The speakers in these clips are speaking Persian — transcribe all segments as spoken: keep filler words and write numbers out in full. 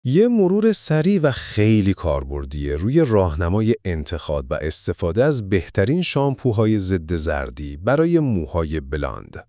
یه مرور سریع و خیلی کاربردیه روی راهنمای انتخاب و استفاده از بهترین شامپوهای ضد زردی برای موهای بلاند.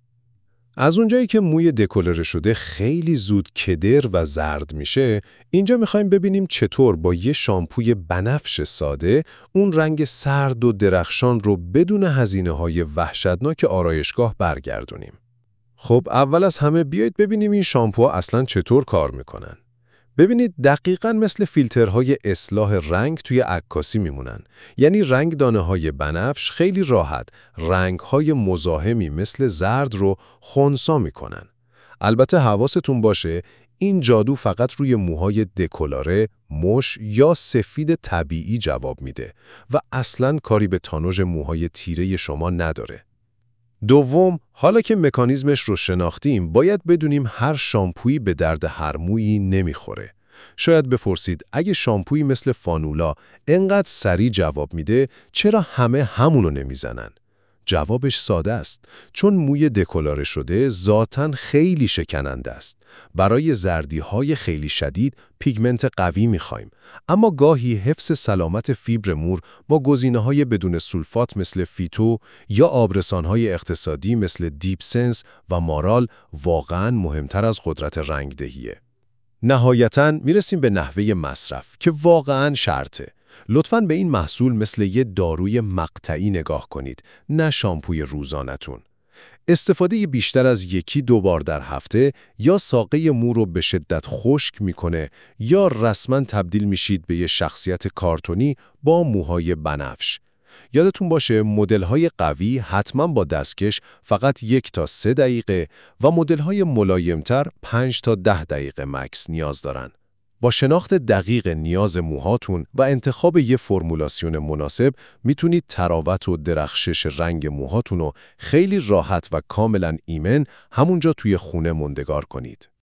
از اونجایی که موی دکولره شده خیلی زود کدر و زرد میشه، اینجا میخوایم ببینیم چطور با یه شامپوی بنفش ساده اون رنگ سرد و درخشان رو بدون هزینه‌های وحشتناک آرایشگاه برگردونیم. خب اول از همه بیایید ببینیم این شامپوها اصلاً چطور کار میکنن. ببینید دقیقاً مثل فیلترهای اصلاح رنگ توی عکاسی میمونن. یعنی رنگ دانه‌های بنفش خیلی راحت رنگ‌های مزاحمی مثل زرد رو خنثی میکنن. البته حواستون باشه این جادو فقط روی موهای دکولاره، مش یا سفید طبیعی جواب میده و اصلاً کاری به تانوژ موهای تیره شما نداره. دوم، حالا که مکانیزمش رو شناختیم، باید بدونیم هر شامپویی به درد هر مویی نمیخوره. شاید بپرسید اگه شامپویی مثل فانولا انقدر سریع جواب میده، چرا همه همونو نمیزنن؟ جوابش ساده است، چون موی دکولاره شده ذاتاً خیلی شکننده است. برای زردی‌های خیلی شدید پیگمنت قوی می‌خوایم، اما گاهی حفظ سلامت فیبر مور با گزینه‌های بدون سولفات مثل فیتو یا آبرسان‌های اقتصادی مثل دیپ سنس و مارال واقعاً مهمتر از قدرت رنگدهیه. نهایتاً میرسیم به نحوه مصرف که واقعاً شرطه. لطفاً به این محصول مثل یه داروی مقطعی نگاه کنید، نه شامپوی روزانه‌تون. استفاده بیشتر از یکی دو بار در هفته یا ساقه مو رو به شدت خشک میکنه یا رسما تبدیل میشید به یه شخصیت کارتونی با موهای بنفش. یادتون باشه مدل‌های قوی حتما با دستکش فقط یک تا سه دقیقه و مدل‌های ملایمتر پنج تا ده دقیقه مکس نیاز دارن. با شناخت دقیق نیاز موهاتون و انتخاب یه فرمولاسیون مناسب میتونید تراوت و درخشش رنگ موهاتون رو خیلی راحت و کاملا ایمن همونجا توی خونه موندگار کنید.